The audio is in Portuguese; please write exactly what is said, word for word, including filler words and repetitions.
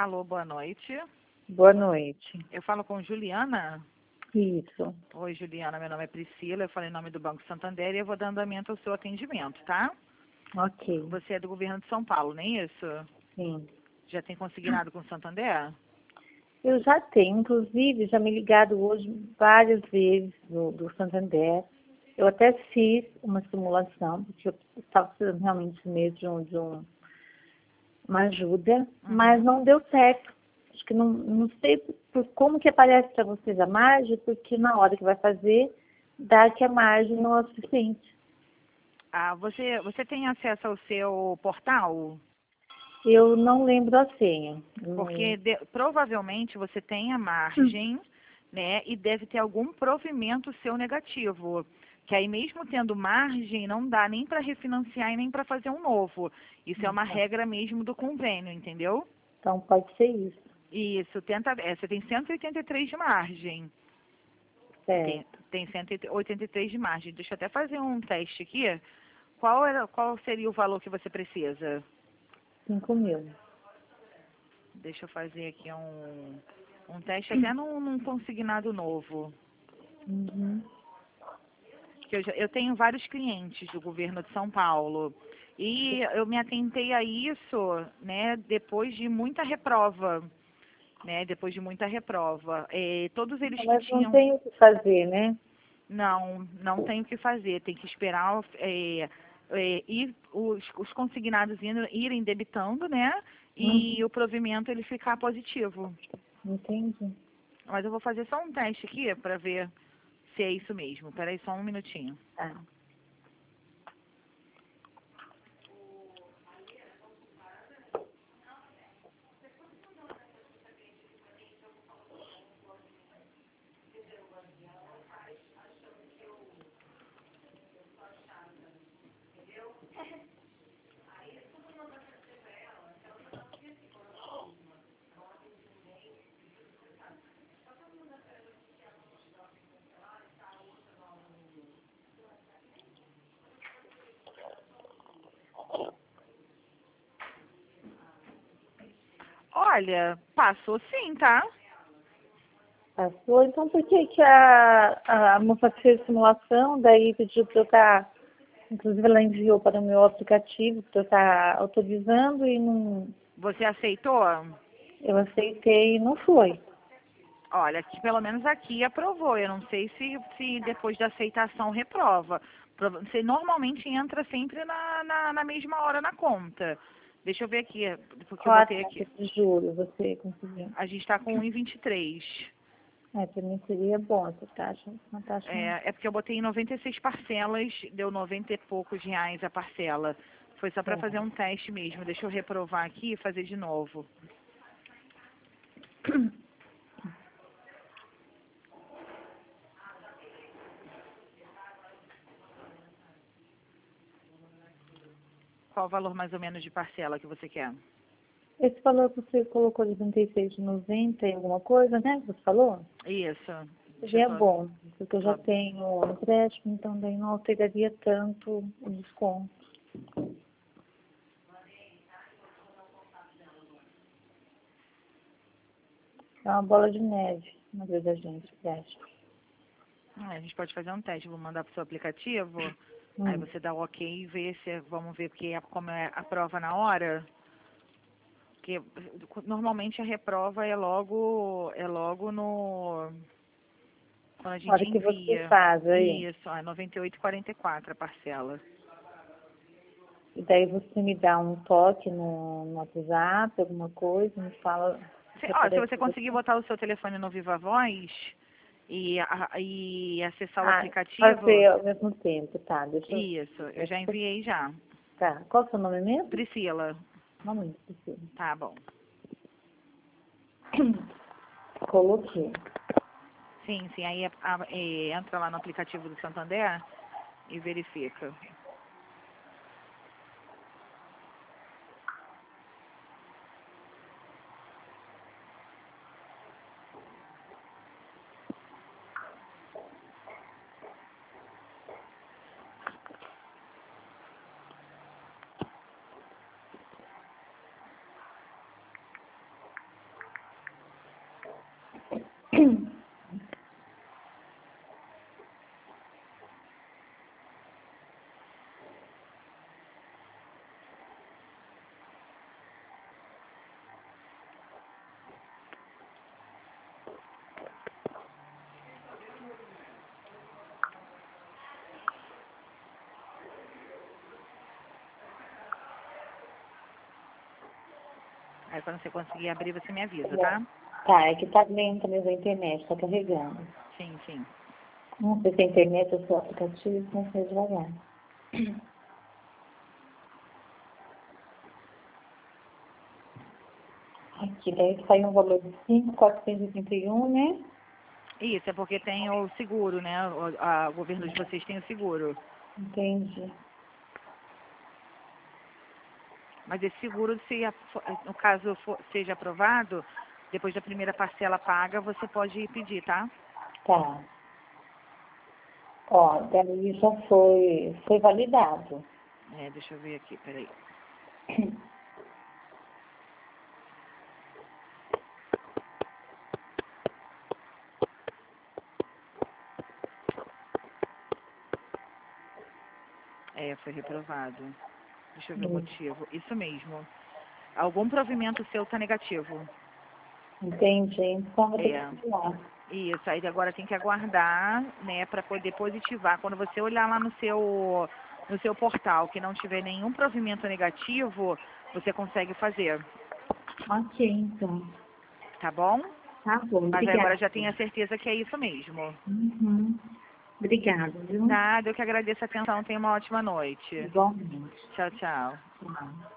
Alô, boa noite. Boa noite. Eu falo com Juliana. Isso. Oi, Juliana, meu nome é Priscila, eu falei em nome do Banco Santander e eu vou dar andamento ao seu atendimento, tá? Ok. Você é do governo de São Paulo, não é isso? Sim. Já tem consignado com o Santander? Eu já tenho, inclusive, já me ligado hoje várias vezes do, do Santander. Eu até fiz uma simulação, porque eu estava precisando realmente mesmo de, um, de um, uma ajuda, Uhum. mas não deu certo. Acho que não, não sei por como que aparece para vocês a margem, porque na hora que vai fazer, dá que a margem não é o suficiente. Ah, você, você tem acesso ao seu portal? Eu não lembro a senha. Porque Hum. de- provavelmente você tem a margem, né? E deve ter algum provimento seu negativo. Que aí mesmo tendo margem, não dá nem para refinanciar e nem para fazer um novo. Isso é uma regra mesmo do convênio, entendeu? Então pode ser isso. Isso, tenta, é, você tem cento e oitenta e três de margem. Tem, Certo. tem cento e oitenta e três de margem. Deixa eu até fazer um teste aqui. Qual, era, qual seria o valor que você precisa? Cinco mil. Deixa eu fazer aqui um, um teste até num, num consignado novo. Uhum. Que eu, já, eu tenho vários clientes do governo de São Paulo. E eu me atentei a isso, né, depois de muita reprova. Né, depois de muita reprova. É, todos eles que Mas não tinham... tem o que fazer, né? Não, não tem o que fazer. Tem que esperar é, é, ir, os, os consignados indo, irem debitando, né? Uhum. E o provimento ele ficar positivo. Entendi. Mas eu vou fazer só um teste aqui para ver se é isso mesmo. Peraí só um minutinho. Tá. Olha, passou sim, tá? Passou. Então por que que a, a moça fez simulação, daí pediu para eu estar, inclusive ela enviou para o meu aplicativo para eu estar autorizando e não, Você aceitou? eu aceitei e não foi. Olha, aqui, pelo menos aqui aprovou. Eu não sei se, se depois da aceitação reprova. Prova- Você normalmente entra sempre na, na, na mesma hora na conta. Deixa eu ver aqui, porque eu Qual a botei taxa aqui. de juros você conseguiu? A gente está com um vírgula vinte e três. É, para mim seria bom essa taxa, uma taxa. É, é porque eu botei em noventa e seis parcelas, deu noventa e poucos reais a parcela. Foi só para É. fazer um teste mesmo. Deixa eu reprovar aqui e fazer de novo. Qual o valor mais ou menos de parcela que você quer? Esse valor que você colocou de vinte e seis de noventa e alguma coisa, né? Você falou? Isso. Deixa eu Seria só... bom, porque eu já só- tenho empréstimo, então daí não alteraria tanto o desconto. É uma bola de neve na vida da gente, empréstimo. Ah, a gente pode fazer um teste. Vou mandar para o seu aplicativo. Aí Hum. você dá o ok e vê se... Vamos ver porque é, como é a prova na hora. Porque normalmente a reprova é logo, é logo no... Quando a A gente hora que você envia. faz aí, Isso, é noventa e oito e quarenta e quatro a parcela. e daí você me dá um toque no, no WhatsApp, alguma coisa, me fala Se, se ó, se aparece você conseguir você. botar o seu telefone no Viva Voz e, a- e acessar o Ah, aplicativo, fazer ao mesmo tempo, tá, deixa eu... isso, eu já deixa eu- enviei já. Tá, qual é o seu nome mesmo? Priscila, Nome, Priscila. tá bom. Coloquei. Sim, sim, aí a- a- é, entra lá no aplicativo do Santander e verifica. Aí quando você conseguir abrir, você me avisa, tá? Tá, é que tá lenta mesmo a internet, tá carregando. Sim, sim. Não sei se a internet ou se o aplicativo, mas foi devagar. Aqui, daí saiu um valor de cinco mil quatrocentos e trinta e um, né? Isso, é porque tem o seguro, né? O, a, o governo de vocês tem o seguro. Entendi. Mas esse seguro, se a- fo- no caso for- seja aprovado, depois da primeira parcela paga, você pode pedir, tá? Tá. Ó, daí já foi, foi validado. É, deixa eu ver aqui, peraí. É, foi reprovado. Deixa eu ver o Hum, motivo. Isso mesmo. Algum provimento seu está negativo. Entendi. Então vou ter É. que esperar. Isso, aí agora tem que aguardar, né, para poder positivar. Quando você olhar lá no seu, no seu portal que não tiver nenhum provimento negativo, você consegue fazer, Ok, então. tá bom? Tá bom, Mas aí agora obrigada. já tenha certeza que é isso mesmo. Uhum. Obrigada, viu? Nada, eu que agradeço a atenção. Tenha uma ótima noite. Igualmente. Tchau, tchau. Tchau.